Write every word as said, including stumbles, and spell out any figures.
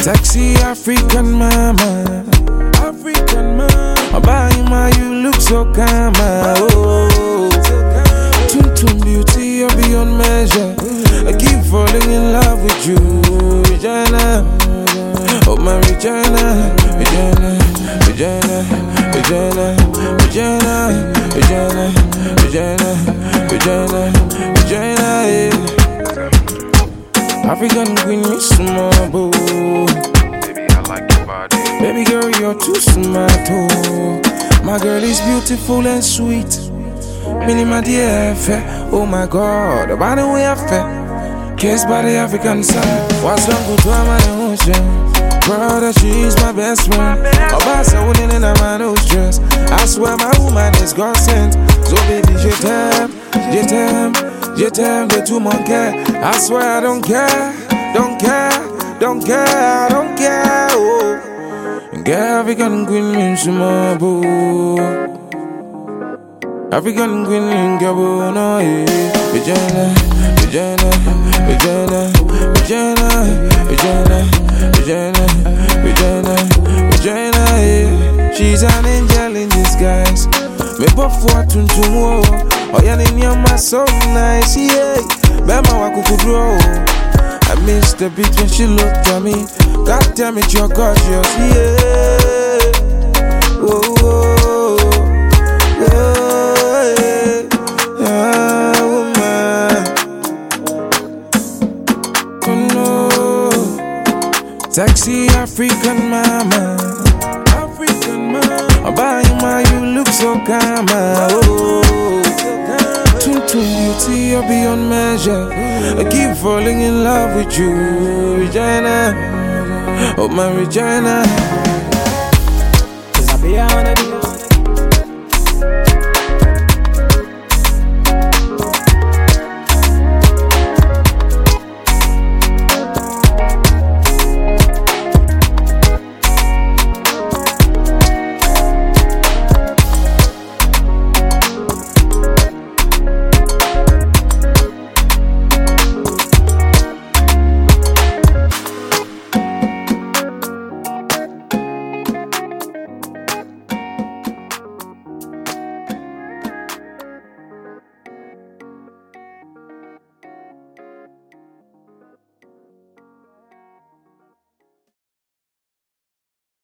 Sexy African mama, African mama. Abayima, you look so calm. Oh, tune tune beauty, you're beyond measure. I keep falling in love with you, Regina. Oh my Regina, Regina, Regina, Regina, Regina, Regina, Regina, Regina, Regina, yeah. African queen, me small boo. Baby, I like your body. Baby girl, you're too smart, oh. My girl is beautiful and sweet. Mini my dear, oh my God, about the way I feel. Kissed by the African sun. What's wrong with my emotion? Proud that she is my best friend. Obasa winning in a man who's dressed. I swear my woman is God sent. So baby, je t'aime, je t'aime, je t'aime de tout mon cœur. I swear I don't care, don't care, don't care, I don't care. Oh, girl, African queen means my boo. African queen in Gabon, no, yeah. Regina, Regina, Regina, Regina, Regina, Regina, Regina, Regina, yeah. She's an angel in disguise. Me pop for to tomorrow. Oh, yeah, in your my so nice, yeah. Bema wakukudro. I missed the beat when she looked at me. God damn it, you're gorgeous, yeah. Oh, oh, oh, yeah. Ah, woman. Oh, no. Sexy African mama, African mama. Abayima, you look so calm. Oh, tune tune beauty, you're beyond measure. I keep falling in love with you, Regina. Oh my Regina. Cause I be on it.